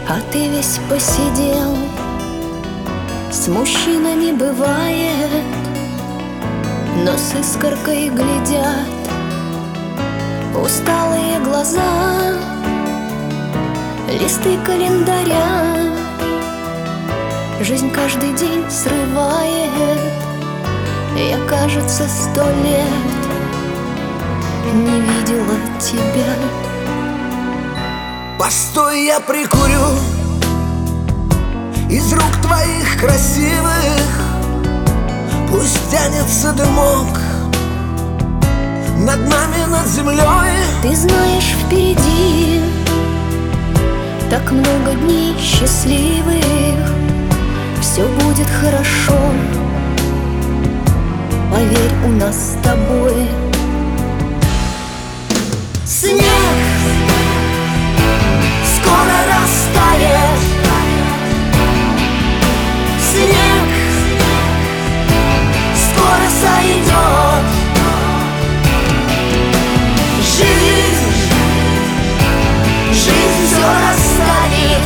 А ты весь посидел, с мужчинами бывает, но с искоркой глядят усталые глаза, листы календаря. Жизнь каждый день срывает. Я, кажется, 100 лет не видела тебя. Постой, я прикурю из рук твоих красивых. Пусть тянется дымок над нами, над землей. Ты знаешь, впереди так много дней счастливых. Все будет хорошо, поверь, у нас с тобой. Снег скоро растает, снег скоро сойдет. Жизнь все расстанет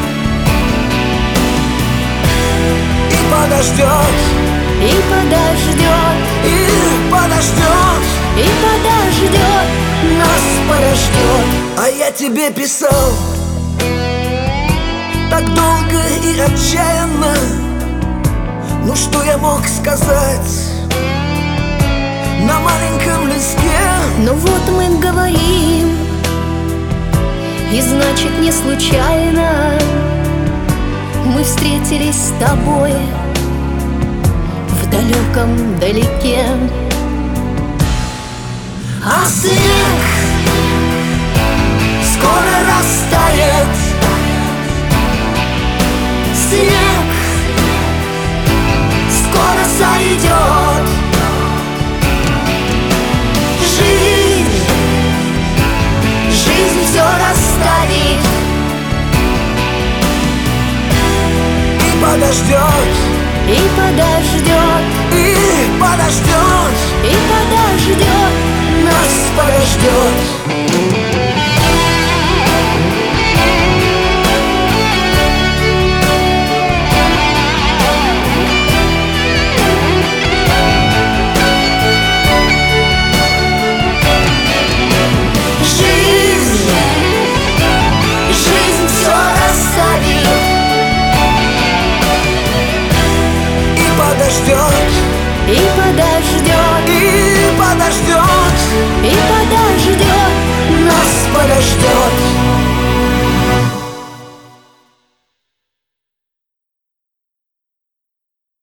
и подождет, И подождет, и подождет, и подождет, нас подождет. А я тебе писал так долго и отчаянно. Ну что я мог сказать на маленьком листке? но вот мы говорим, и значит не случайно мы встретились с тобой в далеком далеке. А снег скоро растает,